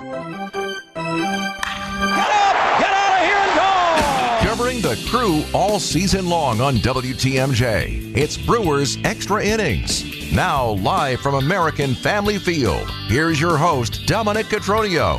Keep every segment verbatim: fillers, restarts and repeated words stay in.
Covering the Crew all season long on W T M J, it's Brewers Extra Innings. Now live from American Family Field, here's your host, Dominic Cotroneo.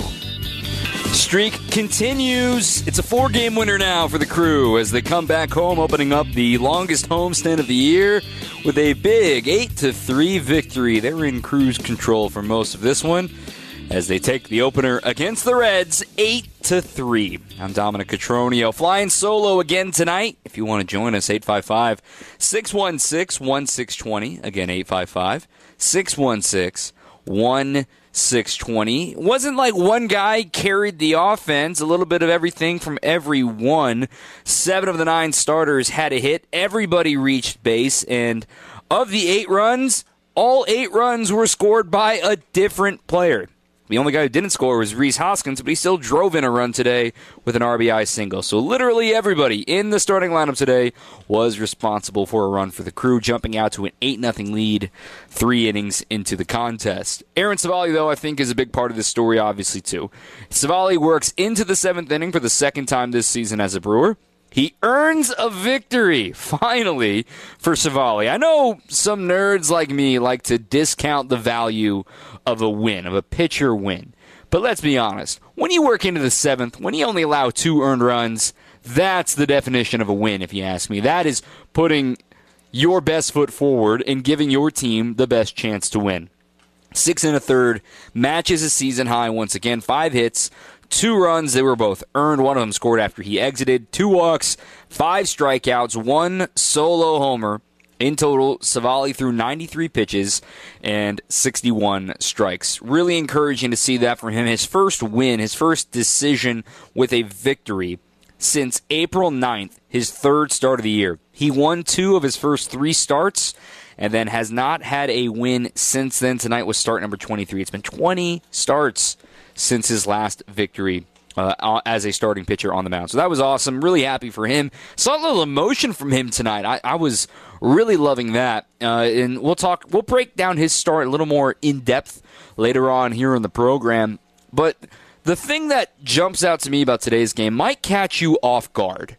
Streak continues. It's a four-game winner now for the Crew as they come back home, opening up the longest homestand of the year with a big eight to three victory. They were in Crew's control for most of this one as they take the opener against the Reds eight to three. I'm Dominic Cotroneo, flying solo again tonight. If you want to join us, eight five five, six one six, one six two zero. Again, eight five five, six one six, one six two zero. It wasn't like one guy carried the offense. A little bit of everything from everyone. Seven of the nine starters had a hit. Everybody reached base. And of the eight runs, all eight runs were scored by a different player. The only guy who didn't score was Rhys Hoskins, but he still drove in a run today with an R B I single. So literally everybody in the starting lineup today was responsible for a run for the Crew, jumping out to an eight nothing lead three innings into the contest. Aaron Civale, though, I think is a big part of this story, obviously, too. Civale works into the seventh inning for the second time this season as a Brewer. He earns a victory, finally, for Civale. I know some nerds like me like to discount the value of a win, of a pitcher win. But let's be honest. When you work into the seventh, when you only allow two earned runs, that's the definition of a win, if you ask me. That is putting your best foot forward and giving your team the best chance to win. Six and a third, matches a season high once again. Five hits, two runs. They were both earned. One of them scored after he exited. Two walks, five strikeouts, one solo homer. In total, Civale threw ninety-three pitches and sixty-one strikes. Really encouraging to see that from him. His first win, his first decision with a victory since April ninth, his third start of the year. He won two of his first three starts and then has not had a win since then. Tonight was start number twenty-three. It's been twenty starts since his last victory Uh, as a starting pitcher on the mound. So that was awesome. Really happy for him. Saw a little emotion from him tonight. I, I was really loving that. Uh, and we'll talk, we'll break down his start a little more in depth later on here in the program. But the thing that jumps out to me about today's game might catch you off guard.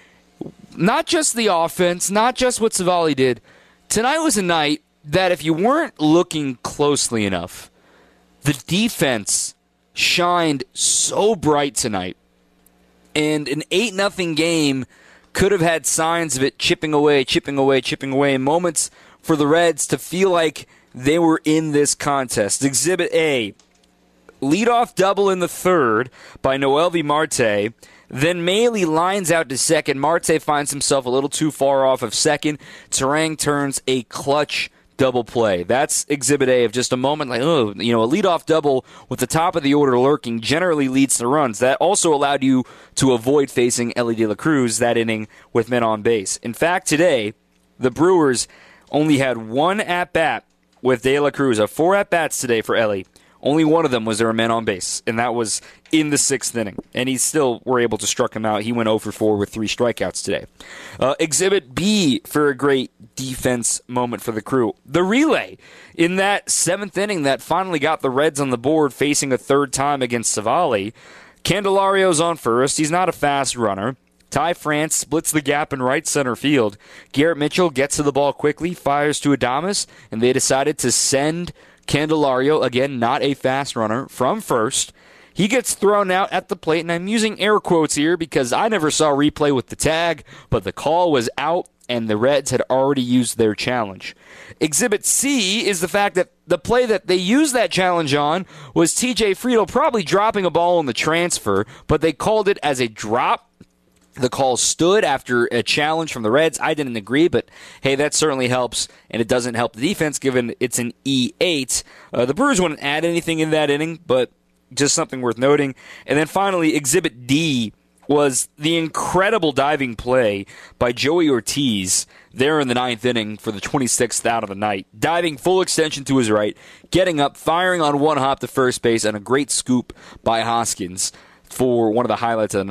Not just the offense, not just what Civale did. Tonight was a night that if you weren't looking closely enough, the defense shined so bright tonight. And an eight nothing game could have had signs of it chipping away, chipping away, chipping away. Moments for the Reds to feel like they were in this contest. Exhibit A, leadoff double in the third by Noelvi Marte. Then Maile lines out to second. Marte finds himself a little too far off of second. Turang turns a clutch double play. That's Exhibit A of just a moment like, oh, you know, a leadoff double with the top of the order lurking generally leads to runs. That also allowed you to avoid facing Elly De La Cruz that inning with men on base. In fact, today, the Brewers only had one at-bat with De La Cruz. Of four at-bats today for Elly, only one of them was there a man on base, and that was in the sixth inning. And he still were able to struck him out. He went oh for four with three strikeouts today. Uh, exhibit B for a great defense moment for the Crew. The relay in that seventh inning that finally got the Reds on the board facing a third time against Civale. Candelario's on first. He's not a fast runner. Ty France splits the gap in right center field. Garrett Mitchell gets to the ball quickly, fires to Adames, and they decided to send Candelario, again, not a fast runner, from first. He gets thrown out at the plate, and I'm using air quotes here because I never saw replay with the tag, but the call was out, and the Reds had already used their challenge. Exhibit C is the fact that the play that they used that challenge on was T J Friedl probably dropping a ball on the transfer, but they called it as a drop. The call stood after a challenge from the Reds. I didn't agree, but hey, that certainly helps, and it doesn't help the defense given it's an E eight. Uh, the Brewers wouldn't add anything in that inning, but just something worth noting. And then finally, Exhibit D was the incredible diving play by Joey Ortiz there in the ninth inning for the twenty-sixth out of the night. Diving full extension to his right, getting up, firing on one hop to first base, and a great scoop by Hoskins for one of the highlights of the night.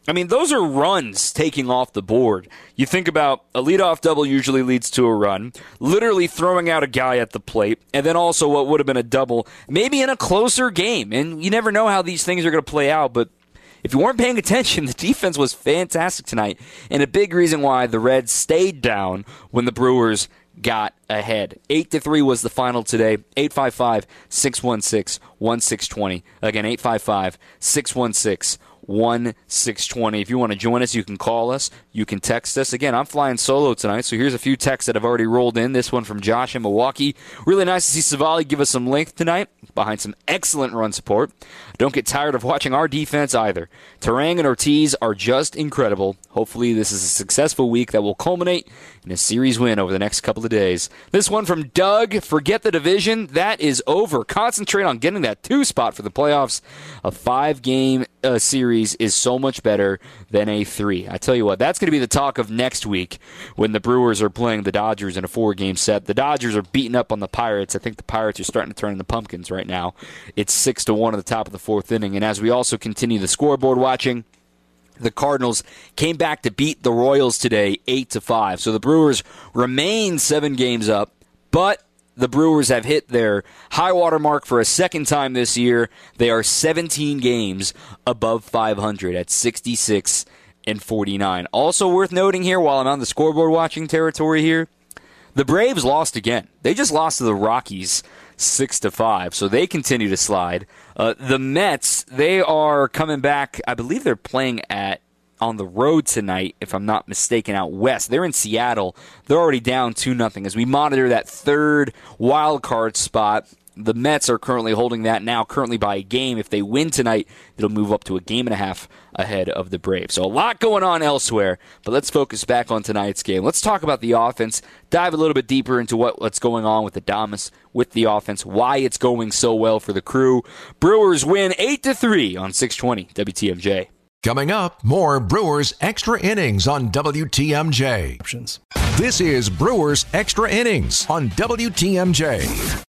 I mean, those are runs taking off the board. You think about a leadoff double usually leads to a run, literally throwing out a guy at the plate, and then also what would have been a double, maybe in a closer game. And you never know how these things are going to play out, but if you weren't paying attention, the defense was fantastic tonight, and a big reason why the Reds stayed down when the Brewers got ahead. eight to three was the final today. eight five five, six one six, one six two zero. Again, eight five five, six one six, one six two zero. If you want to join us, you can call us. You can text us. Again, I'm flying solo tonight, so here's a few texts that have already rolled in. This one from Josh in Milwaukee. Really nice to see Savali give us some length tonight behind some excellent run support. Don't get tired of watching our defense either. Terang and Ortiz are just incredible. Hopefully this is a successful week that will culminate in a series win over the next couple of days. This one from Doug. Forget the division. That is over. Concentrate on getting that two spot for the playoffs. A five-game uh, series is so much better than a three. I tell you what, that's going to be the talk of next week when the Brewers are playing the Dodgers in a four-game set. The Dodgers are beating up on the Pirates. I think the Pirates are starting to turn into pumpkins right now. It's six to one at the top of the fourth inning. And as we also continue the scoreboard watching, the Cardinals came back to beat the Royals today eight to five. So the Brewers remain seven games up, but the Brewers have hit their high water mark for a second time this year. They are seventeen games above five hundred at sixty-six and forty-nine. Also worth noting here, while I'm on the scoreboard watching territory here, the Braves lost again. They just lost to the Rockies six to five, so they continue to slide. Uh, the Mets, they are coming back. I believe they're playing at on the road tonight, if I'm not mistaken, out west. They're in Seattle. They're already down two nothing as we monitor that third wild card spot. The Mets are currently holding that now, currently by a game. If they win tonight, it'll move up to a game and a half ahead of the Braves. So a lot going on elsewhere, but let's focus back on tonight's game. Let's talk about the offense, dive a little bit deeper into what, what's going on with the Adames, with the offense, why it's going so well for the Crew. Brewers win eight to three on six twenty W T M J. Coming up, more Brewers Extra Innings on W T M J. This is Brewers Extra Innings on W T M J.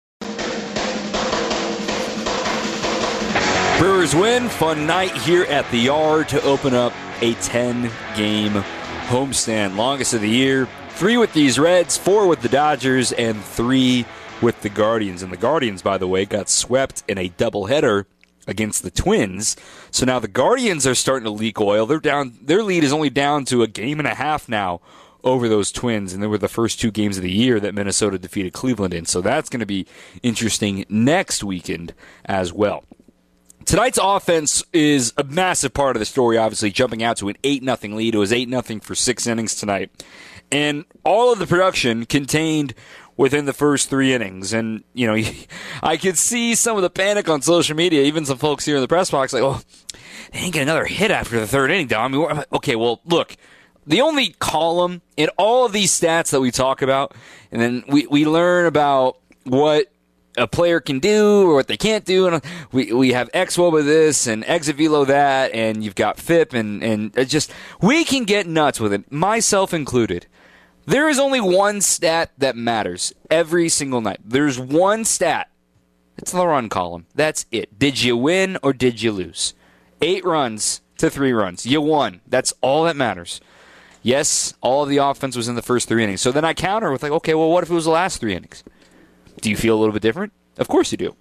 Brewers win. Fun night here at the Yard to open up a ten-game homestand. Longest of the year. Three with these Reds, four with the Dodgers, and three with the Guardians. And the Guardians, by the way, got swept in a doubleheader against the Twins. So now the Guardians are starting to leak oil. They're down. Their lead is only down to a game and a half now over those Twins, and they were the first two games of the year that Minnesota defeated Cleveland in. So that's going to be interesting next weekend as well. Tonight's offense is a massive part of the story, obviously, jumping out to an eight nothing lead. It was eight nothing for six innings tonight. And all of the production contained within the first three innings. And, you know, I could see some of the panic on social media, even some folks here in the press box, like, oh, they didn't get another hit after the third inning, Dom. I mean, okay, well, look, the only column in all of these stats that we talk about, and then we, we learn about what a player can do or what they can't do, and we we have X W O B with this and exit velo that, and you've got F I P, and and it just we can get nuts with it, myself included. There is only one stat that matters every single night. There's one stat. It's the run column. That's it. Did you win or did you lose? Eight runs to three runs. You won. That's all that matters. Yes, all of the offense was in the first three innings. So then I counter with like, okay, well, what if it was the last three innings? Do you feel a little bit different? Of course you do.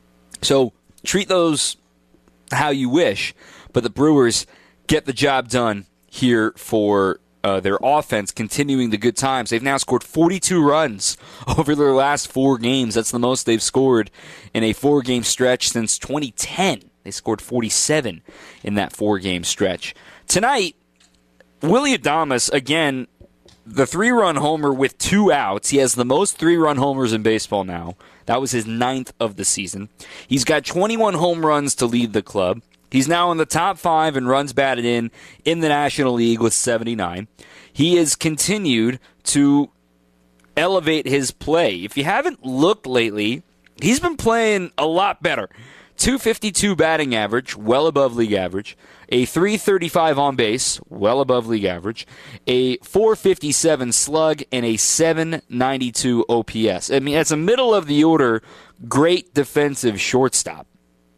So treat those how you wish, but the Brewers get the job done here for uh, their offense, continuing the good times. They've now scored forty-two runs over their last four games. That's the most they've scored in a four-game stretch since twenty ten. They scored forty-seven in that four-game stretch. Tonight, Willy Adames, again, the three-run homer with two outs. He has the most three-run homers in baseball now. That was his ninth of the season. He's got twenty-one home runs to lead the club. He's now in the top five in runs batted in in the National League with seventy-nine. He has continued to elevate his play. If you haven't looked lately, he's been playing a lot better. two fifty-two batting average, well above league average. A three thirty-five on base, well above league average. A four fifty-seven slug, and a seven ninety-two O P S. I mean, that's a middle of the order, great defensive shortstop.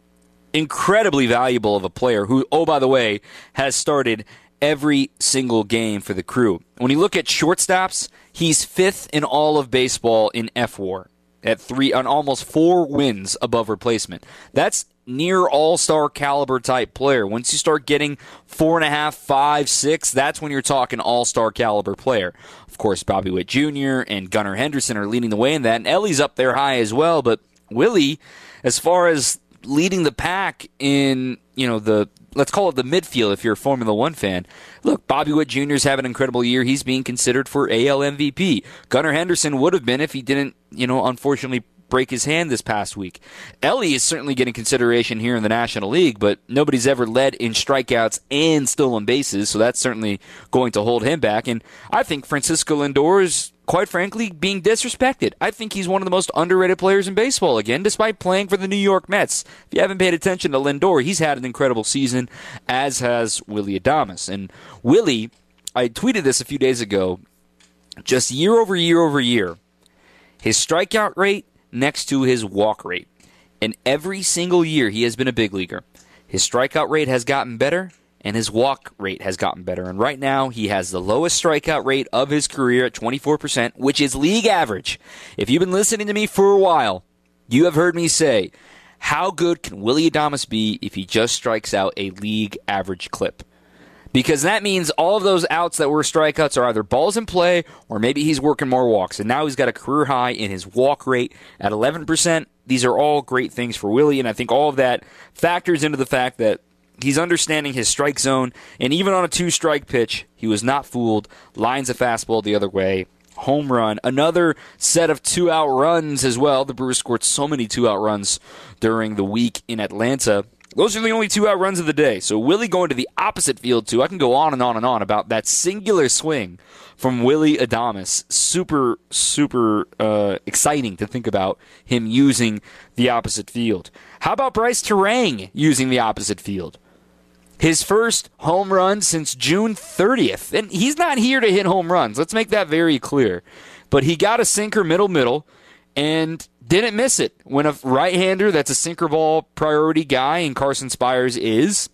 incredibly valuable of a player who, oh, by the way, has started every single game for the Crew. When you look at shortstops, he's fifth in all of baseball in F W A R at three on almost four wins above replacement. That's near all-star caliber type player. Once you start getting four and a half, five, six, that's when you're talking all-star caliber player. Of course, Bobby Witt Junior and Gunnar Henderson are leading the way in that, and Ellie's up there high as well. But Willie, as far as leading the pack in, you know, the let's call it the midfield if you're a Formula One fan. Look, Bobby Witt Junior's having an incredible year. He's being considered for A L M V P. Gunnar Henderson would have been if he didn't, you know, unfortunately break his hand this past week. Ellie is certainly getting consideration here in the National League, but nobody's ever led in strikeouts and stolen bases, so that's certainly going to hold him back. And I think Francisco Lindor is, quite frankly, being disrespected. I think he's one of the most underrated players in baseball again, despite playing for the New York Mets. If you haven't paid attention to Lindor, he's had an incredible season, as has Willy Adames. And Willie, I tweeted this a few days ago, just year over year over year, his strikeout rate next to his walk rate. And every single year he has been a big leaguer, his strikeout rate has gotten better and his walk rate has gotten better. And right now he has the lowest strikeout rate of his career at twenty-four percent, which is league average. If you've been listening to me for a while, you have heard me say, how good can Willy Adames be if he just strikes out a league average clip? Because that means all of those outs that were strikeouts are either balls in play or maybe he's working more walks. And now he's got a career high in his walk rate at eleven percent. These are all great things for Willie, and I think all of that factors into the fact that he's understanding his strike zone. And even on a two-strike pitch, he was not fooled. Lines a fastball the other way. Home run. Another set of two-out runs as well. The Brewers scored so many two-out runs during the week in Atlanta. Those are the only two out runs of the day. So Willie going to the opposite field, too. I can go on and on and on about that singular swing from Willy Adames. Super, super uh, exciting to think about him using the opposite field. How about Bryce Turang using the opposite field? His first home run since June thirtieth. And he's not here to hit home runs. Let's make that very clear. But he got a sinker middle-middle and didn't miss it. When a right-hander that's a sinker ball priority guy, and Carson Spires is,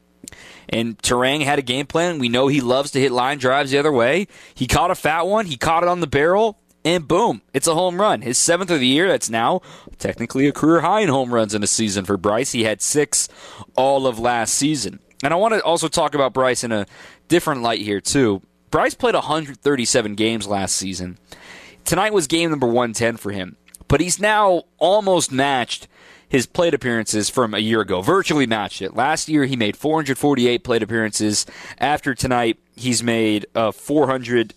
and Turang had a game plan. We know he loves to hit line drives the other way. He caught a fat one. He caught it on the barrel, and boom, it's a home run. His seventh of the year. That's now technically a career high in home runs in a season for Bryce. He had six all of last season. And I want to also talk about Bryce in a different light here, too. Bryce played one hundred thirty-seven games last season. Tonight was game number one ten for him. But he's now almost matched his plate appearances from a year ago. Virtually matched it. Last year, he made four hundred forty-eight plate appearances. After tonight, he's made uh, four hundred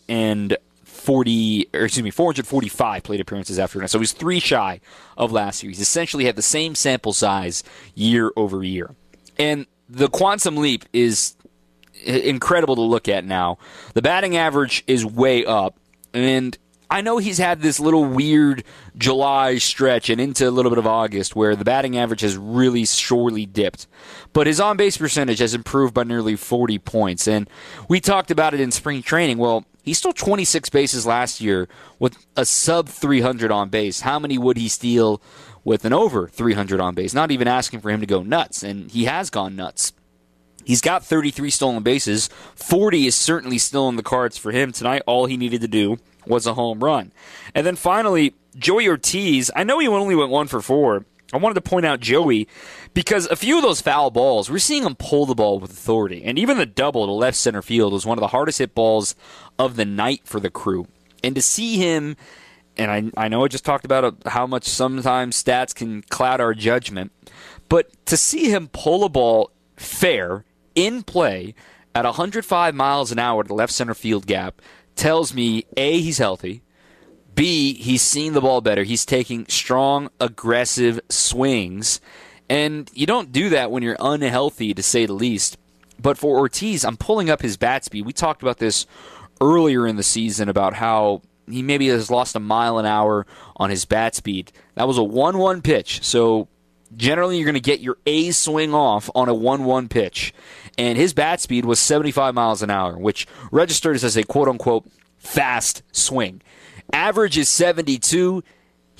forty, or excuse me, four hundred forty-five plate appearances after tonight. So he's three shy of last year. He's essentially had the same sample size year over year. And the quantum leap is incredible to look at now. The batting average is way up. And I know he's had this little weird July stretch and into a little bit of August where the batting average has really sorely dipped. But his on-base percentage has improved by nearly forty points. And we talked about it in spring training. Well, he stole twenty-six bases last year with a sub three hundred on base. How many would he steal with an over three hundred on base? Not even asking for him to go nuts. And he has gone nuts. He's got thirty-three stolen bases. forty is certainly still in the cards for him. Tonight, all he needed to do was a home run. And then finally, Joey Ortiz. I know he only went one for four. I wanted to point out Joey because a few of those foul balls, we're seeing him pull the ball with authority. And even the double to left center field was one of the hardest hit balls of the night for the Crew. And to see him, and I, I know I just talked about how much sometimes stats can cloud our judgment, but to see him pull a ball fair, in play, at one hundred five miles an hour to the left center field gap, tells me, A, he's healthy, B, he's seeing the ball better. He's taking strong, aggressive swings, and you don't do that when you're unhealthy, to say the least. But for Ortiz, I'm pulling up his bat speed. We talked about this earlier in the season about how he maybe has lost a mile an hour on his bat speed. That was a one one pitch, so generally you're going to get your A swing off on a one one pitch. And his bat speed was seventy-five miles an hour, which registered as a quote-unquote fast swing. Average is seventy-two.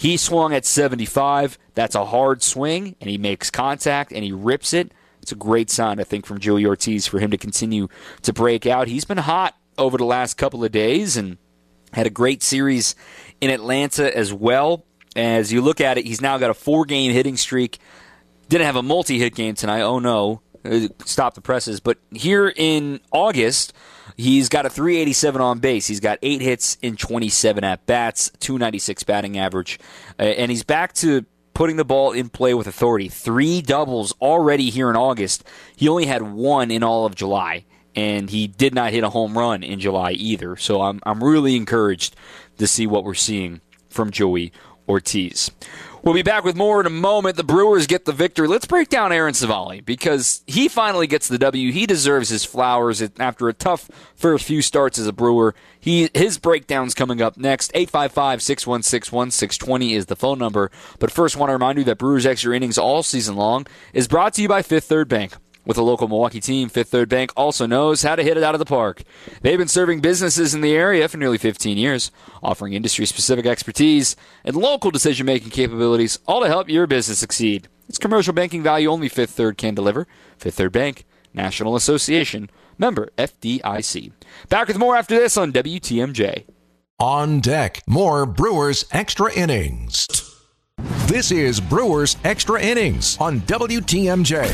He swung at seventy-five. That's a hard swing, and he makes contact, and he rips it. It's a great sign, I think, from Joey Ortiz for him to continue to break out. He's been hot over the last couple of days and had a great series in Atlanta as well. As you look at it, he's now got a four-game hitting streak. Didn't have a multi-hit game tonight. Oh, no. Stop the presses. But here in August, he's got a three eighty-seven on base. He's got eight hits in twenty-seven at-bats, two ninety-six batting average. Uh, and he's back to putting the ball in play with authority. Three doubles already here in August. He only had one in all of July, and he did not hit a home run in July either. So I'm I'm really encouraged to see what we're seeing from Joey Ortiz. We'll be back with more in a moment. The Brewers get the victory. Let's break down Aaron Civale because he finally gets the W. He deserves his flowers after a tough first few starts as a Brewer. He His breakdown's coming up next. eight five five, six one six, one six two zero is the phone number. But first, I want to remind you that Brewers Extra Innings all season long is brought to you by Fifth Third Bank. With a local Milwaukee team, Fifth Third Bank also knows how to hit it out of the park. They've been serving businesses in the area for nearly fifteen years, offering industry-specific expertise and local decision-making capabilities, all to help your business succeed. It's commercial banking value only Fifth Third can deliver. Fifth Third Bank, National Association, member F D I C. Back with more after this on W T M J. On deck, more Brewers Extra Innings. This is Brewers Extra Innings on W T M J.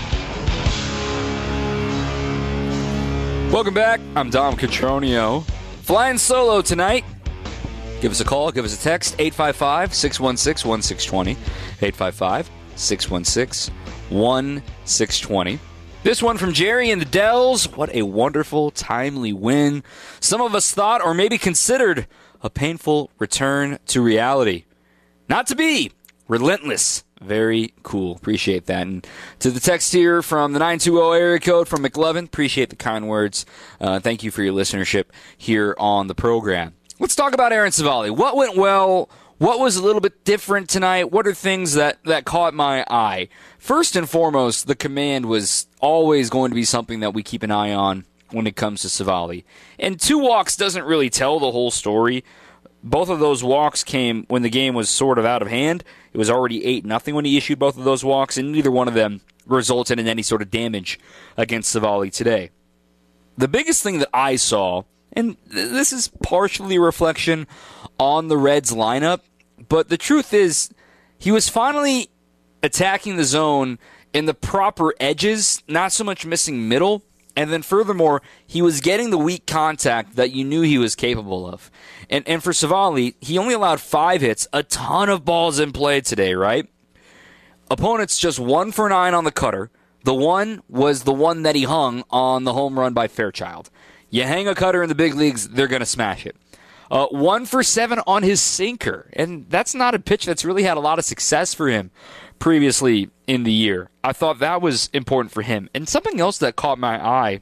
Welcome back. I'm Dom Cotroneo. Flying solo tonight. Give us a call. Give us a text. eight five five, six one six, one six two zero. eight five five, six one six, one six two zero. This one from Jerry in the Dells. What a wonderful, timely win. Some of us thought or maybe considered a painful return to reality. Not to be. Relentless. Very cool. Appreciate that. And to the text here from the nine two zero area code from McLovin, appreciate the kind words. Uh, thank you for your listenership here on the program. Let's talk about Aaron Civale. What went well? What was a little bit different tonight? What are things that, that caught my eye? First and foremost, the command was always going to be something that we keep an eye on when it comes to Civale. And two walks doesn't really tell the whole story. Both of those walks came when the game was sort of out of hand. It was already eight nothing when he issued both of those walks, and neither one of them resulted in any sort of damage against Civale today. The biggest thing that I saw, and this is partially a reflection on the Reds lineup, but the truth is he was finally attacking the zone in the proper edges, not so much missing middle. And then furthermore, he was getting the weak contact that you knew he was capable of. And and for Civale, he only allowed five hits, a ton of balls in play today, right? Opponents just one for nine on the cutter. The one was the one that he hung on the home run by Fairchild. You hang a cutter in the big leagues, they're going to smash it. Uh, one for seven on his sinker. And that's not a pitch that's really had a lot of success for him previously in the year. I thought that was important for him. And something else that caught my eye,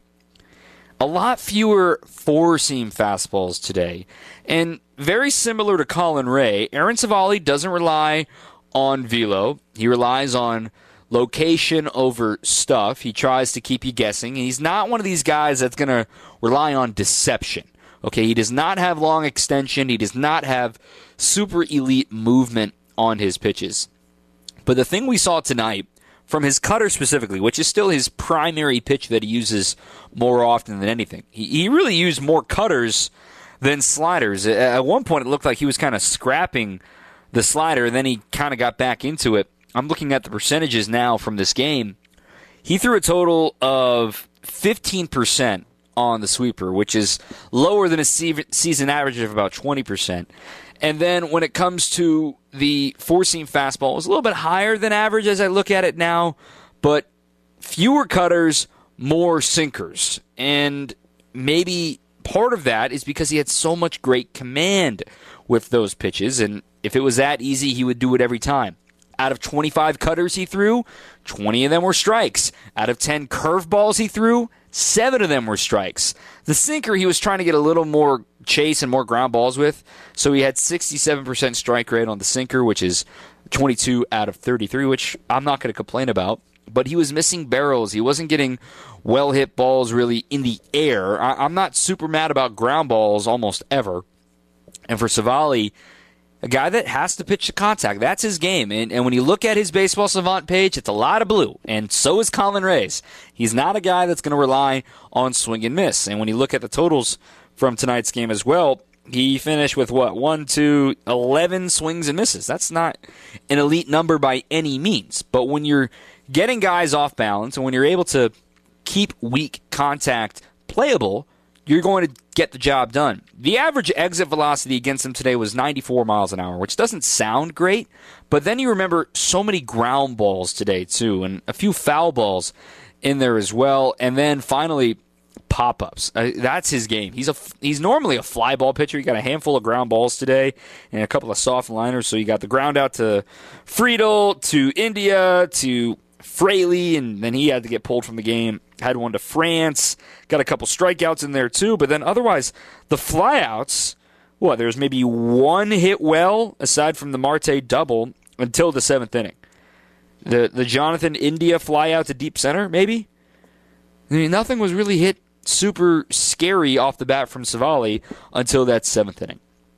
a lot fewer four-seam fastballs today. And very similar to Colin Ray, Aaron Civale doesn't rely on velo. He relies on location over stuff. He tries to keep you guessing. And he's not one of these guys that's going to rely on deception. Okay, he does not have long extension. He does not have super elite movement on his pitches. But the thing we saw tonight, from his cutter specifically, which is still his primary pitch that he uses more often than anything, he, he really used more cutters than sliders. At one point, it looked like he was kind of scrapping the slider, and then he kind of got back into it. I'm looking at the percentages now from this game. He threw a total of fifteen percent on the sweeper, which is lower than a season average of about twenty percent. And then when it comes to the four-seam fastball, it was a little bit higher than average as I look at it now, but fewer cutters, more sinkers. And maybe part of that is because he had so much great command with those pitches, and if it was that easy, he would do it every time. Out of twenty-five cutters he threw, twenty of them were strikes. Out of ten curveballs he threw, seven of them were strikes. The sinker he was trying to get a little more chase and more ground balls with, so he had sixty-seven percent strike rate on the sinker, which is twenty-two out of thirty-three, which I'm not going to complain about. But he was missing barrels. He wasn't getting well-hit balls really in the air. I- I'm not super mad about ground balls almost ever. And for Civale, a guy that has to pitch to contact. That's his game. And, and when you look at his Baseball Savant page, it's a lot of blue. And so is Colin Reyes. He's not a guy that's going to rely on swing and miss. And when you look at the totals from tonight's game as well, he finished with what? one, two, eleven swings and misses. That's not an elite number by any means. But when you're getting guys off balance and when you're able to keep weak contact playable, you're going to get the job done. The average exit velocity against him today was ninety-four miles an hour, which doesn't sound great, but then you remember so many ground balls today too, and a few foul balls in there as well. And then finally, pop-ups. Uh, that's his game. He's a he's normally a fly ball pitcher. He got a handful of ground balls today and a couple of soft liners. So you got the ground out to Friedel, to India, to Fraley, and then he had to get pulled from the game. Had one to France. Got a couple strikeouts in there too. But then otherwise, the flyouts, what, there's maybe one hit well, aside from the Marte double, until the seventh inning. The the Jonathan India flyout to deep center, maybe? I mean, nothing was really hit super scary off the bat from Savali until that seventh inning.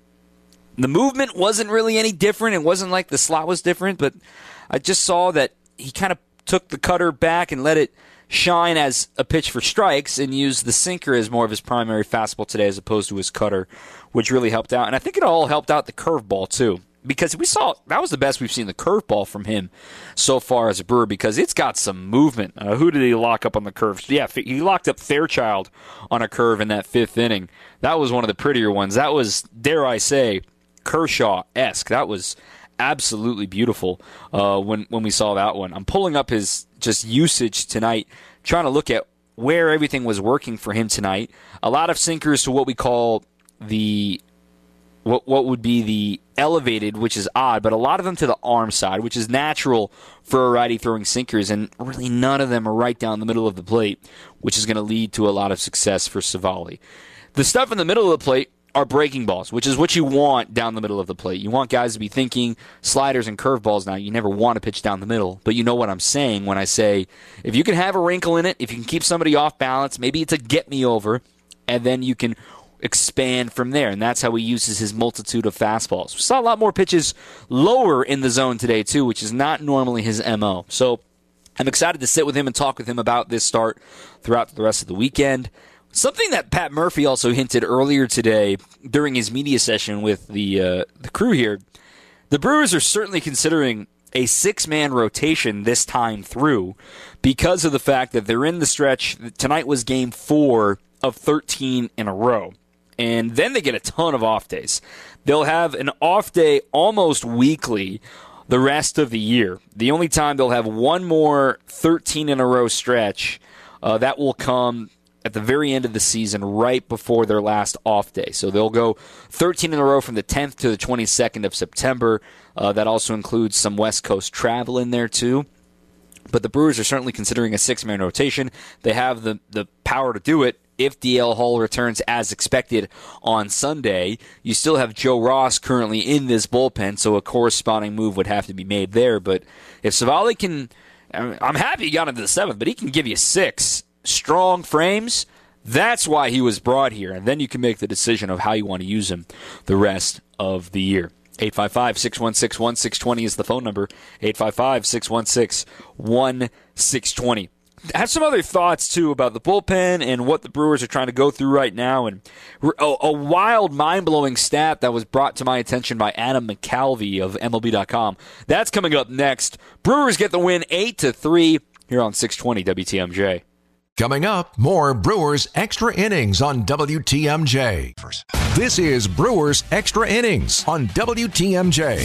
The movement wasn't really any different. It wasn't like the slot was different, but I just saw that he kind of took the cutter back and let it shine as a pitch for strikes and used the sinker as more of his primary fastball today as opposed to his cutter, which really helped out. And I think it all helped out the curveball too, because we saw that was the best we've seen the curveball from him so far as a Brewer, because it's got some movement. Uh, who did he lock up on the curve? Yeah, he locked up Fairchild on a curve in that fifth inning. That was one of the prettier ones. That was, dare I say, Kershaw-esque. That was absolutely beautiful uh, when, when we saw that one. I'm pulling up his just usage tonight, trying to look at where everything was working for him tonight. A lot of sinkers to what we call the what what would be the elevated, which is odd, but a lot of them to the arm side, which is natural for a righty throwing sinkers, and really none of them are right down the middle of the plate, which is going to lead to a lot of success for Savali. The stuff in the middle of the plate are breaking balls, which is what you want down the middle of the plate. You want guys to be thinking sliders and curveballs now. You never want to pitch down the middle, but you know what I'm saying when I say if you can have a wrinkle in it, if you can keep somebody off balance, maybe it's a get-me-over, and then you can expand from there, and that's how he uses his multitude of fastballs. We saw a lot more pitches lower in the zone today, too, which is not normally his M O. So I'm excited to sit with him and talk with him about this start throughout the rest of the weekend. Something that Pat Murphy also hinted earlier today during his media session with the uh, the crew here, the Brewers are certainly considering a six-man rotation this time through because of the fact that they're in the stretch. Tonight was game four of thirteen in a row, and then they get a ton of off days. They'll have an off day almost weekly the rest of the year. The only time they'll have one more thirteen in a row stretch, uh, that will come at the very end of the season, right before their last off day. So they'll go thirteen in a row from the tenth to the twenty-second of September. Uh, that also includes some West Coast travel in there too. But the Brewers are certainly considering a six-man rotation. They have the, the power to do it if D L Hall returns as expected on Sunday. You still have Joe Ross currently in this bullpen, so a corresponding move would have to be made there. But if Savali can, I'm happy he got into the seventh, but he can give you six strong frames, that's why he was brought here. And then you can make the decision of how you want to use him the rest of the year. eight five five, six one six, one six two zero is the phone number. eight five five, six one six, one six two zero. I have some other thoughts, too, about the bullpen and what the Brewers are trying to go through right now. And a, a wild, mind-blowing stat that was brought to my attention by Adam McCalvey of M L B dot com. That's coming up next. Brewers get the win eight to three here on six twenty W T M J. Coming up, more Brewers Extra Innings on W T M J. This is Brewers Extra Innings on W T M J.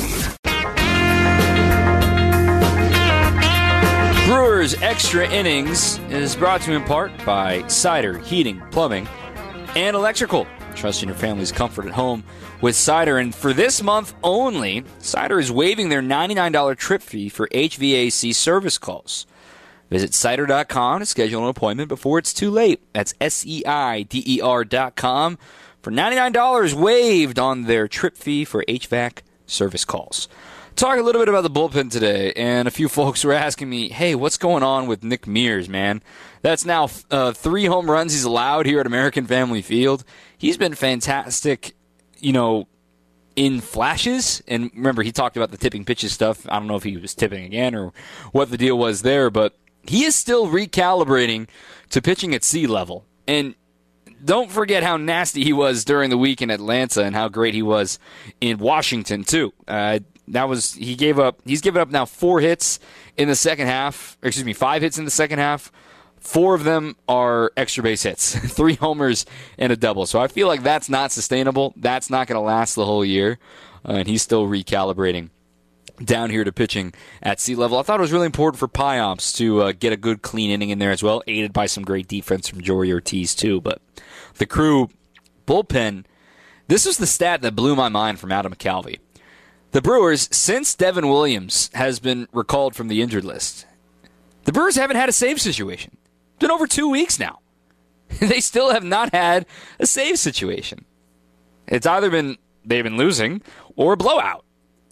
Brewers Extra Innings is brought to you in part by Cider Heating, Plumbing, and Electrical. Trusting your family's comfort at home with Cider. And for this month only, Cider is waiving their ninety-nine dollars trip fee for H V A C service calls. Visit cider dot com to schedule an appointment before it's too late. That's S E I D E R dot com for ninety-nine dollars waived on their trip fee for H V A C service calls. Talk a little bit about the bullpen today, and a few folks were asking me, hey, what's going on with Nick Mears, man? That's now uh, three home runs he's allowed here at American Family Field. He's been fantastic, you know, in flashes. And remember, he talked about the tipping pitches stuff. I don't know if he was tipping again or what the deal was there, but he is still recalibrating to pitching at sea level. And don't forget how nasty he was during the week in Atlanta and how great he was in Washington, too. Uh, that was he gave up. He's given up now four hits in the second half. Or excuse me, five hits in the second half. Four of them are extra base hits, three homers and a double. So I feel like that's not sustainable. That's not going to last the whole year. Uh, and he's still recalibrating down here to pitching at sea level. I thought it was really important for Payamps to uh, get a good clean inning in there as well, aided by some great defense from Jory Ortiz too. But the Crew bullpen, this was the stat that blew my mind from Adam McCalvy. The Brewers, since Devin Williams has been recalled from the injured list, the Brewers haven't had a save situation. It's been over two weeks now. They still have not had a save situation. It's either been they've been losing or a blowout.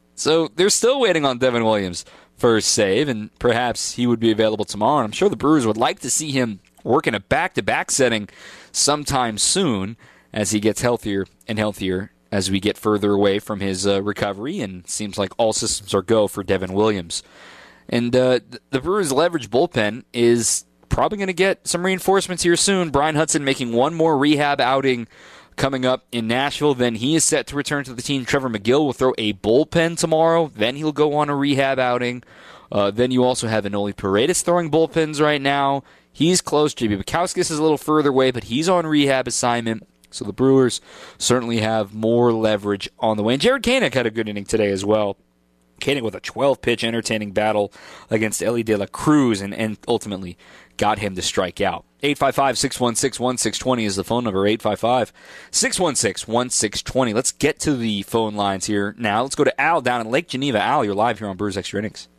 So they're still waiting on Devin Williams for a save, and perhaps he would be available tomorrow. And I'm sure the Brewers would like to see him work in a back-to-back setting sometime soon as he gets healthier and healthier as we get further away from his uh, recovery, and seems like all systems are go for Devin Williams. And uh, the Brewers' leverage bullpen is probably going to get some reinforcements here soon. Brian Hudson making one more rehab outing coming up in Nashville. Then he is set to return to the team. Trevor McGill will throw a bullpen tomorrow. Then he'll go on a rehab outing. Uh, then you also have Enoli Paredes throwing bullpens right now. He's close. J B Bukowskis is a little further away, but he's on rehab assignment. So the Brewers certainly have more leverage on the way. And Jared Koenig had a good inning today as well. Koenig with a twelve-pitch entertaining battle against Elly De La Cruz and, and ultimately got him to strike out. eight five five, six one six, one six two zero is the phone number, eight five five, six one six, one six two zero. Let's get to the phone lines here now. Let's go to Al down in Lake Geneva. Al, you're live here on Brewers Extra Innings.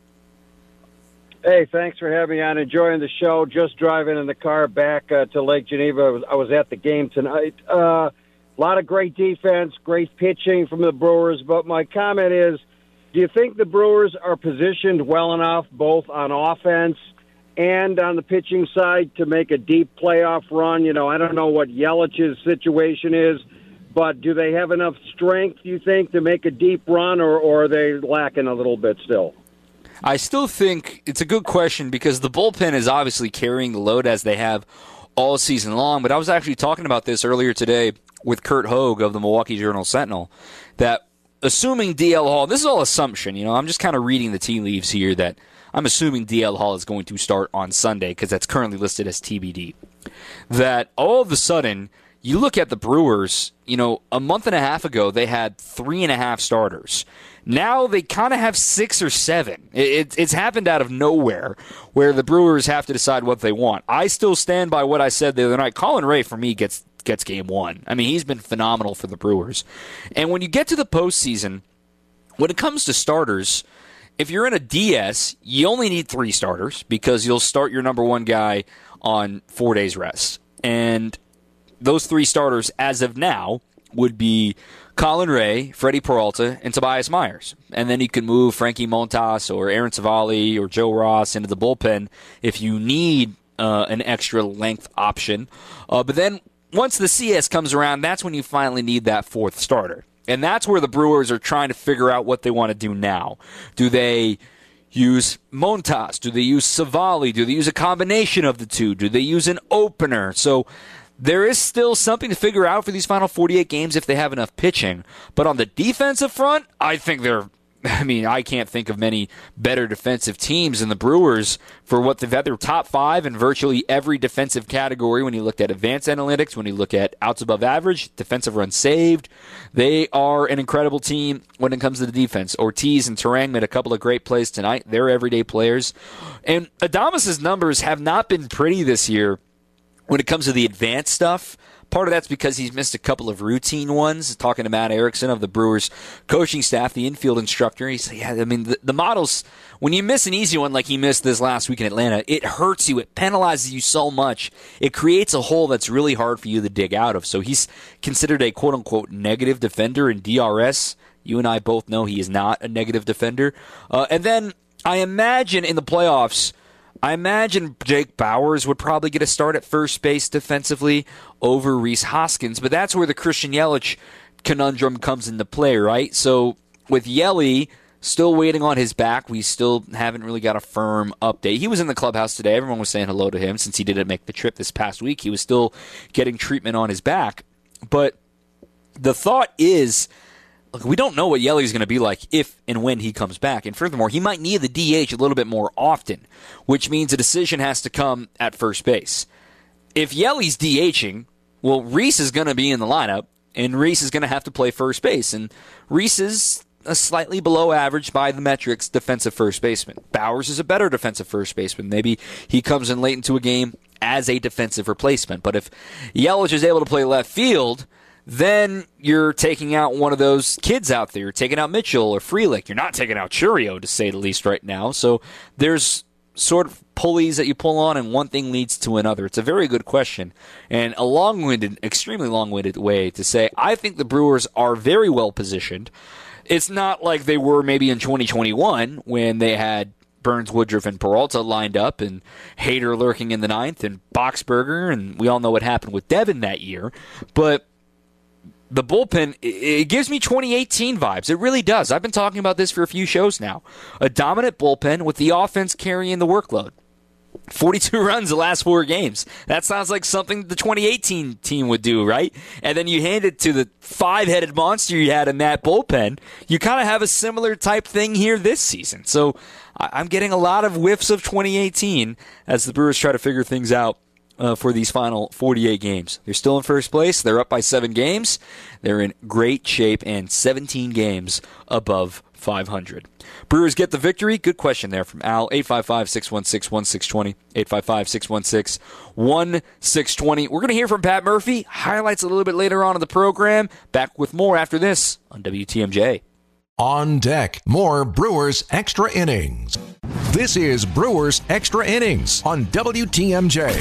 Hey, thanks for having me on. Enjoying the show. Just driving in the car back uh, to Lake Geneva. I was, I was at the game tonight. A uh, lot of great defense, great pitching from the Brewers. But my comment is, do you think the Brewers are positioned well enough, both on offense and on the pitching side, to make a deep playoff run? You know, I don't know what Yelich's situation is, but do they have enough strength, you think, to make a deep run, or, or are they lacking a little bit still? I still think it's a good question because the bullpen is obviously carrying the load as they have all season long. But I was actually talking about this earlier today with Kurt Hogue of the Milwaukee Journal-Sentinel, that assuming D L Hall, this is all assumption, you know, I'm just kind of reading the tea leaves here, that I'm assuming D L Hall is going to start on Sunday because that's currently listed as T B D. That all of a sudden, you look at the Brewers, you know, a month and a half ago, they had three and a half starters. Now they kind of have six or seven. It, it, it's happened out of nowhere where the Brewers have to decide what they want. I still stand by what I said the other night. Colin Ray, for me, gets gets game one. I mean, he's been phenomenal for the Brewers. And when you get to the postseason, when it comes to starters, if you're in a D S, you only need three starters because you'll start your number one guy on four days rest. And those three starters, as of now, would be Colin Ray, Freddie Peralta, and Tobias Myers. And then you can move Frankie Montas or Aaron Savali or Joe Ross into the bullpen if you need uh, an extra length option. Uh, but then once the C S comes around, that's when you finally need that fourth starter. And that's where the Brewers are trying to figure out what they want to do now. Do they use Montas? Do they use Savali? Do they use a combination of the two? Do they use an opener? So there is still something to figure out for these final forty-eight games if they have enough pitching. But on the defensive front, I think they're, I mean, I can't think of many better defensive teams than the Brewers for what they've had. Their top five in virtually every defensive category when you look at advanced analytics, when you look at outs above average, defensive runs saved. They are an incredible team when it comes to the defense. Ortiz and Turang made a couple of great plays tonight. They're everyday players. And Adames' numbers have not been pretty this year when it comes to the advanced stuff. Part of that's because he's missed a couple of routine ones. Talking to Matt Erickson of the Brewers coaching staff, the infield instructor, he said, yeah, I mean, the, the models, when you miss an easy one like he missed this last week in Atlanta, it hurts you. It penalizes you so much. It creates a hole that's really hard for you to dig out of. So he's considered a quote-unquote negative defender in D R S. You and I both know he is not a negative defender. Uh, and then I imagine in the playoffs, I imagine Jake Bauers would probably get a start at first base defensively over Rhys Hoskins, but that's where the Christian Yelich conundrum comes into play, right? So with Yelly still waiting on his back, we still haven't really got a firm update. He was in the clubhouse today. Everyone was saying hello to him since he didn't make the trip this past week. He was still getting treatment on his back. But the thought is, look, we don't know what Yelly's going to be like if and when he comes back. And furthermore, he might need the D H a little bit more often, which means a decision has to come at first base. If Yelly's DHing, well, Reese is going to be in the lineup, and Reese is going to have to play first base. And Reese is a slightly below average by the metrics defensive first baseman. Bowers is a better defensive first baseman. Maybe he comes in late into a game as a defensive replacement. But if Yelich is able to play left field, then you're taking out one of those kids out there. You're taking out Mitchell or Frelick. You're not taking out Churio, to say the least, right now. So there's sort of pulleys that you pull on, and one thing leads to another. It's a very good question, and a long-winded, extremely long-winded way to say I think the Brewers are very well positioned. It's not like they were maybe in twenty twenty-one when they had Burns, Woodruff, and Peralta lined up, and Hader lurking in the ninth, and Boxberger, and we all know what happened with Devin that year. But the bullpen, it gives me twenty eighteen vibes. It really does. I've been talking about this for a few shows now. A dominant bullpen with the offense carrying the workload. forty-two runs the last four games. That sounds like something the twenty eighteen team would do, right? And then you hand it to the five-headed monster you had in that bullpen. You kind of have a similar type thing here this season. So I'm getting a lot of whiffs of twenty eighteen as the Brewers try to figure things out uh, for these final forty-eight games. They're still in first place. They're up by seven games. They're in great shape and seventeen games above five hundred. Brewers get the victory? Good question there from Al. eight five five, six one six, one six two zero. eight five five, six one six, one six two zero. We're going to hear from Pat Murphy. Highlights a little bit later on in the program. Back with more after this on W T M J. On deck, more Brewers Extra Innings. This is Brewers Extra Innings on W T M J.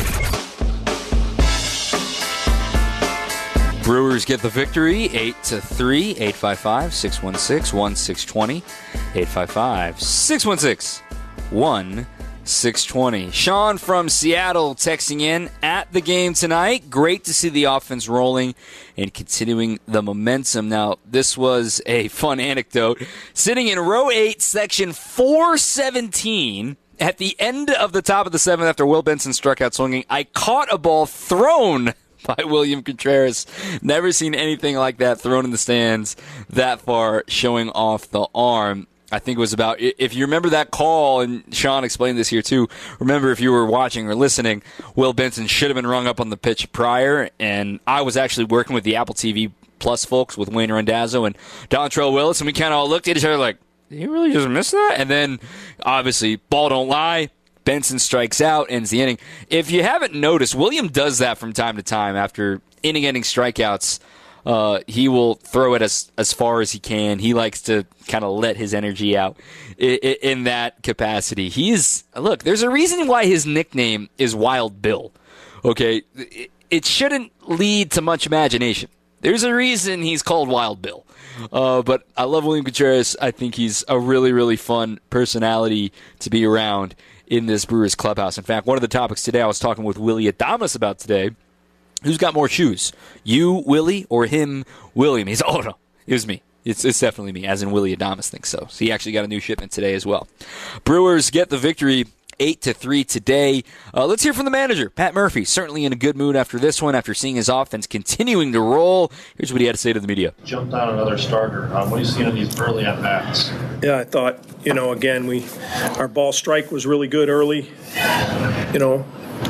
Brewers get the victory, eight to three. eight five five, six one six, one six two zero. eight five five, six one six, one six two zero. Sean from Seattle texting in at the game tonight. Great to see the offense rolling and continuing the momentum. Now, this was a fun anecdote. Sitting in row eight, section four seventeen, at the end of the top of the seventh after Will Benson struck out swinging, I caught a ball thrown by William Contreras. Never seen anything like that thrown in the stands that far, showing off the arm. I think it was about, if you remember that call, and Sean explained this here too, remember if you were watching or listening, Will Benson should have been rung up on the pitch prior, and I was actually working with the Apple T V Plus folks with Wayne Randazzo and Dontrell Willis, and we kind of all looked at each other like, did he really just miss that? And then, obviously, ball don't lie. Benson strikes out, ends the inning. If you haven't noticed, William does that from time to time after inning-ending strikeouts. Uh, he will throw it as as far as he can. He likes to kind of let his energy out in, in that capacity. He's look. There's a reason why his nickname is Wild Bill. Okay, it, it shouldn't lead to much imagination. There's a reason he's called Wild Bill. Uh, but I love William Contreras. I think he's a really, really fun personality to be around in this Brewers clubhouse. In fact, one of the topics today I was talking with Willie Adames about today. Who's got more shoes? You, Willie, or him, William? He's, oh, no, it was me. It's, it's definitely me, as in Willie Adames thinks so. So he actually got a new shipment today as well. Brewers get the victory eight to three today. Uh, let's hear from the manager, Pat Murphy. Certainly in a good mood after this one, after seeing his offense continuing to roll. Here's what he had to say to the media. Jumped on another starter. Um, what do you see in these early at-bats? Yeah, I thought, you know, again, we our ball strike was really good early. You know,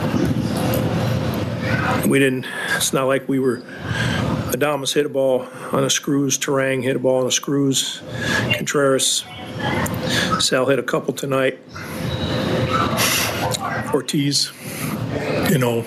we didn't, it's not like we were, Adames hit a ball on the screws, Terang hit a ball on the screws, Contreras, Sal hit a couple tonight, Ortiz, you know,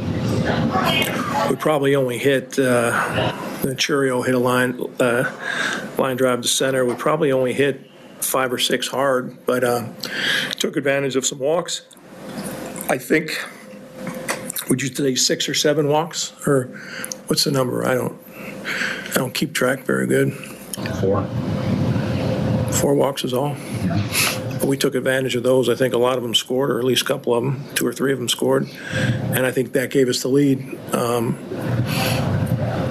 we probably only hit, uh, Churio hit a line, uh, line drive to center. We probably only hit five or six hard, but uh, took advantage of some walks. I think, would you say six or seven walks, or what's the number? I don't, I don't keep track very good. Four. Four walks is all. But we took advantage of those. I think a lot of them scored, or at least a couple of them, two or three of them scored, and I think that gave us the lead. Um,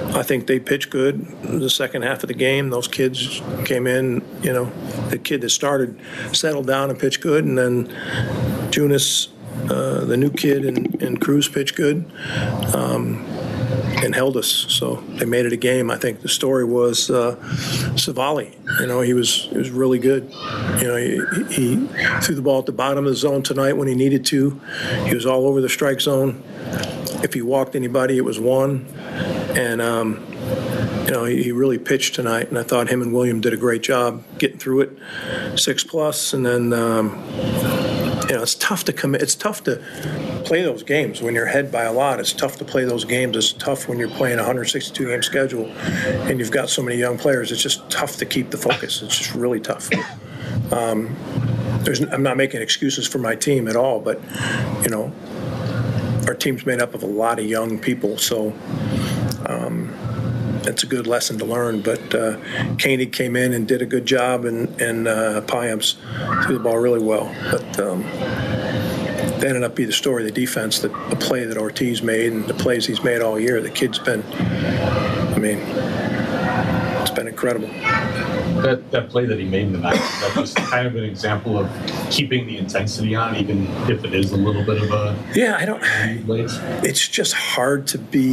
I think they pitched good the second half of the game. Those kids came in, you know, the kid that started settled down and pitched good, and then Junis, uh, the new kid, and, and Cruz pitched good um, and held us. So they made it a game. I think the story was uh, Savali. You know, he was he was really good. You know, he, he threw the ball at the bottom of the zone tonight when he needed to. He was all over the strike zone. If he walked anybody, it was one. And, um, you know, he, he really pitched tonight, and I thought him and William did a great job getting through it, six plus. And then, um, you know, it's tough to commit. It's tough to play those games when you're ahead by a lot. It's tough to play those games. It's tough when you're playing a one hundred sixty-two game schedule and you've got so many young players. It's just tough to keep the focus. It's just really tough. Um, there's, I'm not making excuses for my team at all, but, you know, our team's made up of a lot of young people, so um, it's a good lesson to learn. But uh, Koenig came in and did a good job, and, and uh, Payams threw the ball really well. But um, that ended up being the story of the defense, that the play that Ortiz made and the plays he's made all year. The kid's been, I mean, it's been incredible. That, that play that he made in the ninth, that was kind of an example of keeping the intensity on, even if it is a little bit of a yeah. I don't. late. It's just hard to be,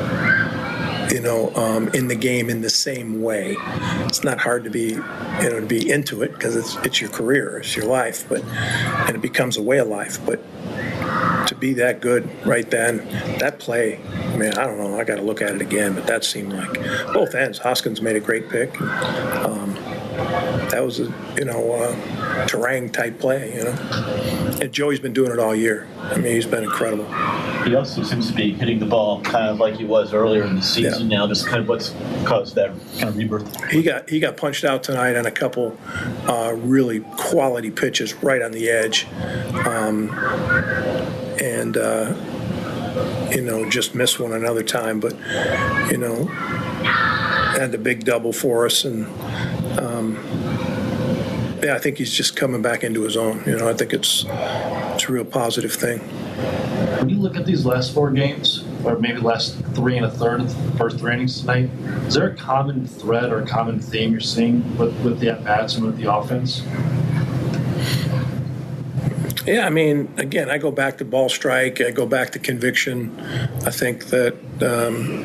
you know, um, in the game in the same way. It's not hard to be, you know, to be into it because it's it's your career, it's your life, but and it becomes a way of life. But to be that good right then, that play, I mean, I don't know, I got to look at it again, but that seemed like both ends. Hoskins made a great pick. Um, that was a, you know, uh, Terang type play, you know. And Joey's been doing it all year. I mean, he's been incredible. He also seems to be hitting the ball kind of like he was earlier in the season. Yeah. Now, just kind of what's caused that kind of rebirth. He got he got punched out tonight on a couple uh, really quality pitches right on the edge. Um, and, uh, you know, just missed one another time. But, you know, had the big double for us. And, um, yeah, I think he's just coming back into his own. You know, I think it's, it's a real positive thing. When you look at these last four games, or maybe last three and a third of the first three innings tonight, is there a common thread or a common theme you're seeing with, with the at-bats and with the offense? Yeah, I mean, again, I go back to ball strike. I go back to conviction. I think that um,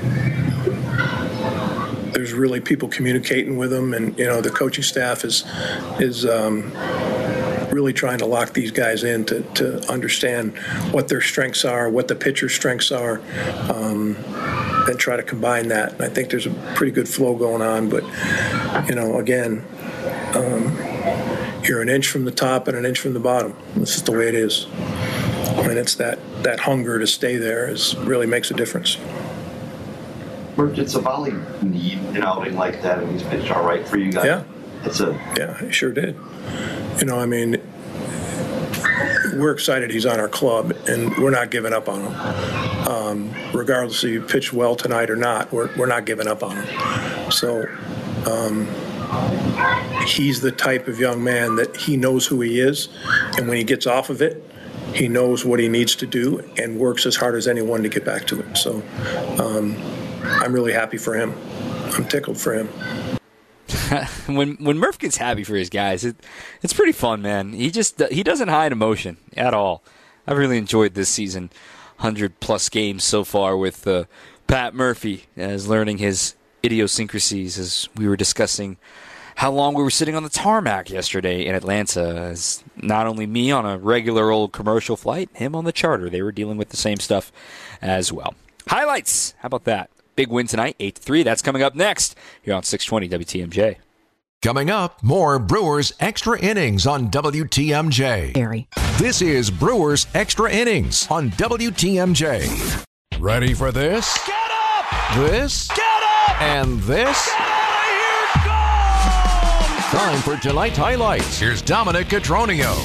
there's really people communicating with them, and you know, the coaching staff is is um, really trying to lock these guys in to to understand what their strengths are, what the pitcher's strengths are, um, and try to combine that. And I think there's a pretty good flow going on. But you know, again. Um, You're an inch from the top and an inch from the bottom. This is the way it is. And it's that, that hunger to stay there is really makes a difference. Murph, did Savali need an outing like that, and he's pitched all right for you guys? Yeah. It's a yeah, he sure did. You know, I mean, we're excited he's on our club, and we're not giving up on him. Um, regardless if he pitched well tonight or not, we're, we're not giving up on him. So, um, he's the type of young man that he knows who he is, and when he gets off of it, he knows what he needs to do and works as hard as anyone to get back to it. So um, I'm really happy for him. I'm tickled for him. when when Murph gets happy for his guys, it, it's pretty fun, man. He just he doesn't hide emotion at all. I've really enjoyed this season, one hundred plus games so far with uh, Pat Murphy as learning his idiosyncrasies as we were discussing how long we were sitting on the tarmac yesterday in Atlanta, as not only me on a regular old commercial flight, him on the charter. They were dealing with the same stuff as well. Highlights. How about that? Big win tonight, eight to three. That's coming up next here on six twenty W T M J. Coming up, more Brewers Extra Innings on W T M J. Barry. This is Brewers Extra Innings on W T M J. Ready for this? Get up! This? Get up! And this? Get out of here! Go! Time for tonight's highlights. Here's Dominic Cotroneo.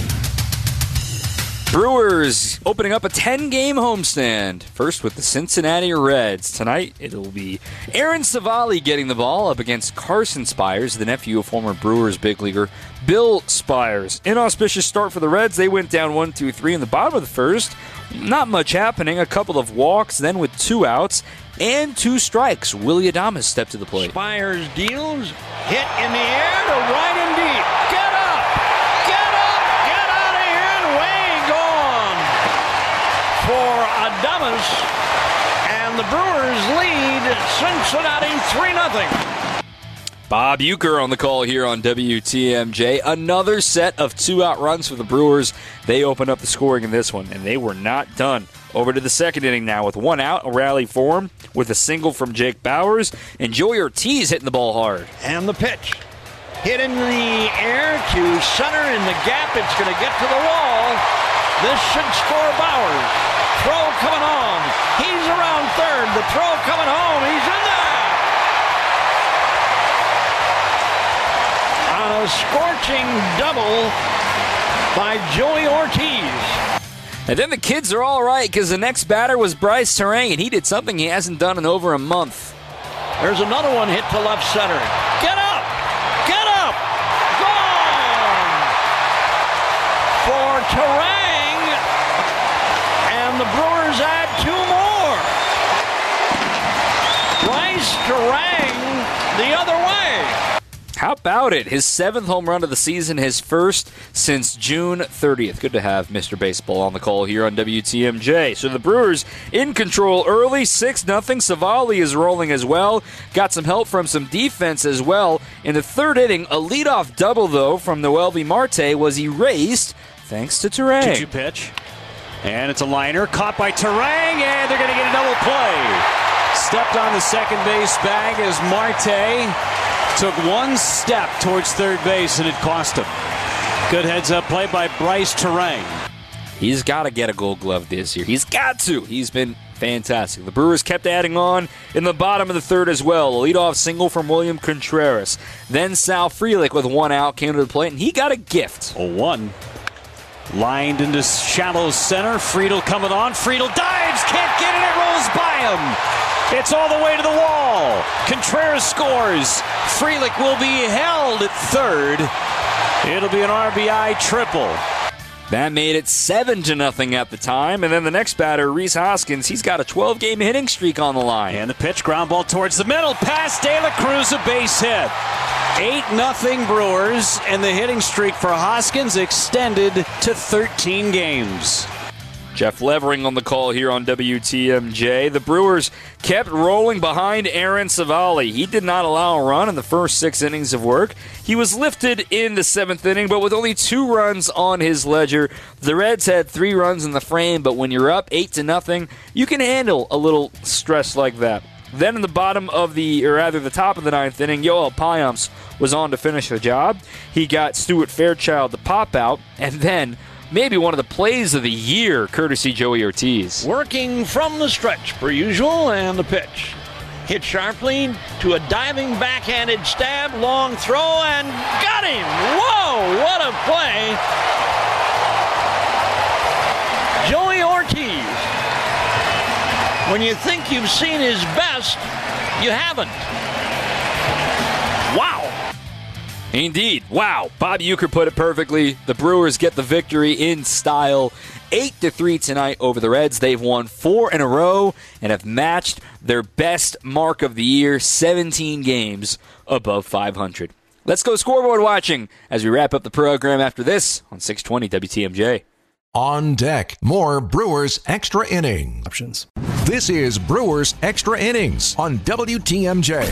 Brewers opening up a ten-game homestand. First with the Cincinnati Reds. Tonight, it'll be Aaron Savali getting the ball up against Carson Spires, the nephew of former Brewers big leaguer Bill Spires. Inauspicious start for the Reds. They went down one two three in the bottom of the first. Not much happening. A couple of walks, then with two outs, and two strikes. Willie Adames stepped to the plate. Spires deals, hit in the air to right and deep. Get up! Get up! Get out of here and way gone for Adames. And the Brewers lead Cincinnati three nothing. Bob Uecker on the call here on W T M J. Another set of two-out runs for the Brewers. They opened up the scoring in this one, and they were not done. Over to the second inning now with one out, a rally form with a single from Jake Bauers, and Joey Ortiz hitting the ball hard. And the pitch. Hit in the air to center in the gap. It's going to get to the wall. This should score Bauers. Throw coming on. He's around third. The throw coming home. He's in there. On a scorching double by Joey Ortiz. And then the kids are all right because the next batter was Bryce Terang, and he did something he hasn't done in over a month. There's another one hit to left center. Get up! Get up! Gone! For Terang, and the Brewers add two more. Bryce Terang the other way. How about it? His seventh home run of the season, his first since June thirtieth. Good to have Mister Baseball on the call here on W T M J. So the Brewers in control early, six nothing. Savali is rolling as well. Got some help from some defense as well. In the third inning, a leadoff double, though, from Noelvi Marte was erased thanks to Terang. two two pitch. And it's a liner. Caught by Terang, and they're going to get a double play. Stepped on the second base bag as Marte took one step towards third base, and it cost him. Good heads-up play by Bryce Terang. He's got to get a Gold Glove this year. He's got to. He's been fantastic. The Brewers kept adding on in the bottom of the third as well. A leadoff single from William Contreras. Then Sal Frelick with one out came to the plate, and he got a gift. A one. Lined into shallow center. Friedel coming on. Friedel dives. Can't get it. It rolls by him. It's all the way to the wall. Contreras scores. Frelick will be held at third. It'll be an R B I triple. That made it seven to nothing at the time. And then the next batter, Rhys Hoskins, he's got a twelve-game hitting streak on the line. And the pitch, ground ball towards the middle. Past De La Cruz, a base hit. eight nothing Brewers, and the hitting streak for Hoskins extended to thirteen games. Jeff Levering on the call here on W T M J. The Brewers kept rolling behind Aaron Savali. He did not allow a run in the first six innings of work. He was lifted in the seventh inning, but with only two runs on his ledger. The Reds had three runs in the frame, but when you're up eight to nothing, you can handle a little stress like that. Then in the bottom of the, or rather the top of the ninth inning, Yoel Payamps was on to finish the job. He got Stuart Fairchild to pop out, and then maybe one of the plays of the year, courtesy Joey Ortiz. Working from the stretch, per usual, and the pitch. Hit sharply to a diving backhanded stab, long throw, and got him! Whoa, what a play! Joey Ortiz. When you think you've seen his best, you haven't. Wow! Indeed. Wow. Bob Uecker put it perfectly. The Brewers get the victory in style. eight to three tonight over the Reds. They've won four in a row and have matched their best mark of the year, seventeen games above five hundred. Let's go scoreboard watching as we wrap up the program after this on six twenty W T M J. On deck, more Brewers Extra Innings. Options. This is Brewers Extra Innings on W T M J.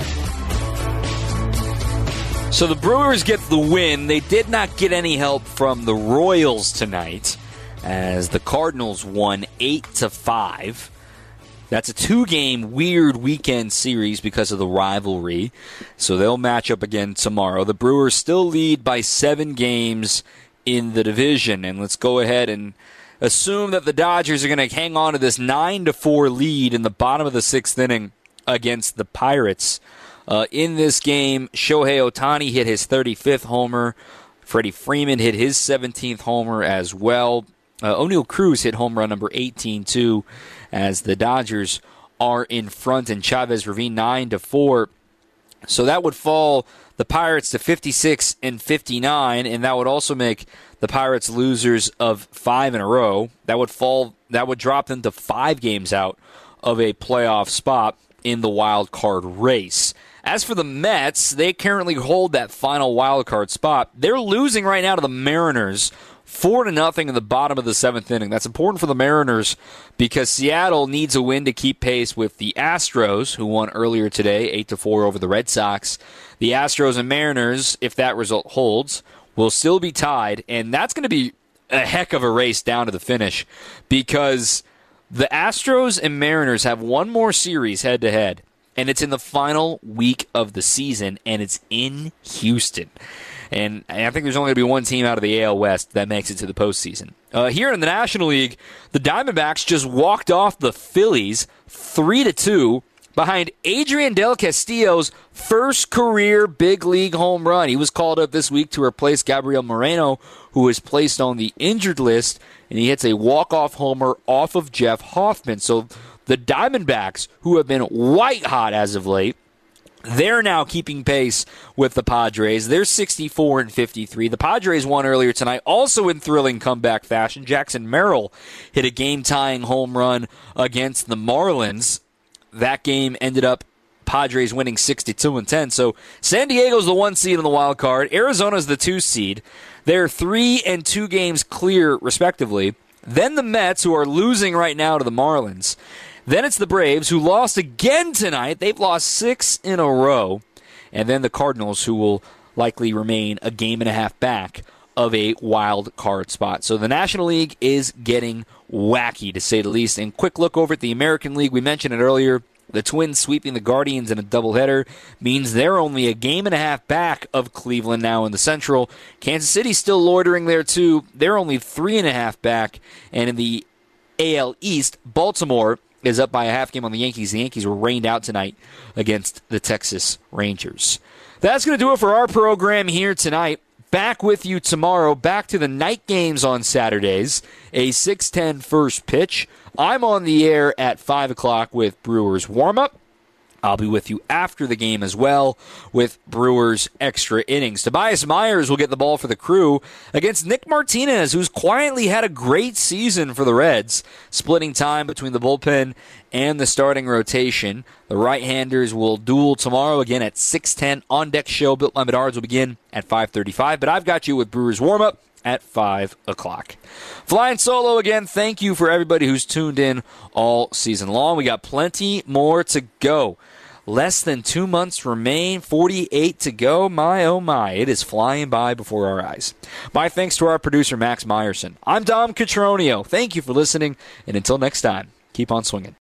So the Brewers get the win. They did not get any help from the Royals tonight, as the Cardinals won eight to five. That's a two-game weird weekend series because of the rivalry. So they'll match up again tomorrow. The Brewers still lead by seven games in the division. And let's go ahead and assume that the Dodgers are going to hang on to this nine to four lead in the bottom of the sixth inning against the Pirates. Uh, in this game, Shohei Ohtani hit his thirty-fifth homer. Freddie Freeman hit his seventeenth homer as well. Uh, O'Neal Cruz hit home run number eighteen, too, as the Dodgers are in front, and Chavez Ravine nine to four. So that would fall the Pirates to fifty-six and fifty-nine, and that would also make the Pirates losers of five in a row. That would fall That would drop them to five games out of a playoff spot in the wild card race. As for the Mets, they currently hold that final wild card spot. They're losing right now to the Mariners, four to nothing in the bottom of the seventh inning. That's important for the Mariners because Seattle needs a win to keep pace with the Astros, who won earlier today, eight to four over the Red Sox. The Astros and Mariners, if that result holds, will still be tied, and that's going to be a heck of a race down to the finish because the Astros and Mariners have one more series head-to-head, and it's in the final week of the season, and it's in Houston. And I think there's only going to be one team out of the A L West that makes it to the postseason. Uh, here in the National League, the Diamondbacks just walked off the Phillies three to two behind Adrian Del Castillo's first career big league home run. He was called up this week to replace Gabriel Moreno, who was placed on the injured list, and he hits a walk-off homer off of Jeff Hoffman. So the Diamondbacks, who have been white hot as of late, they're now keeping pace with the Padres. They're sixty-four and fifty-three. The Padres won earlier tonight, also in thrilling comeback fashion. Jackson Merrill hit a game-tying home run against the Marlins. That game ended up Padres winning sixty-two and ten. So San Diego's the one seed in the wild card. Arizona's the two seed. They're three and two games clear, respectively. Then the Mets, who are losing right now to the Marlins. Then it's the Braves, who lost again tonight. They've lost six in a row. And then the Cardinals, who will likely remain a game and a half back of a wild card spot. So the National League is getting wacky, to say the least. And quick look over at the American League. We mentioned it earlier. The Twins sweeping the Guardians in a doubleheader means they're only a game and a half back of Cleveland now in the Central. Kansas City's still loitering there, too. They're only three and a half back. And in the A L East, Baltimore is up by a half game on the Yankees. The Yankees were rained out tonight against the Texas Rangers. That's going to do it for our program here tonight. Back with you tomorrow. Back to the night games on Saturdays. A six ten first pitch. I'm on the air at five o'clock with Brewers warm-up. I'll be with you after the game as well with Brewers extra innings. Tobias Myers will get the ball for the Crew against Nick Martinez, who's quietly had a great season for the Reds, splitting time between the bullpen and the starting rotation. The right-handers will duel tomorrow again at six ten. On-deck show, Built by Menards, will begin at five thirty-five. But I've got you with Brewers warm-up at five o'clock. Flying solo again, thank you for everybody who's tuned in all season long. We got plenty more to go. Less than two months remain, forty-eight to go. My, oh my, it is flying by before our eyes. My thanks to our producer, Max Meyerson. I'm Dom Catronio. Thank you for listening, and until next time, keep on swinging.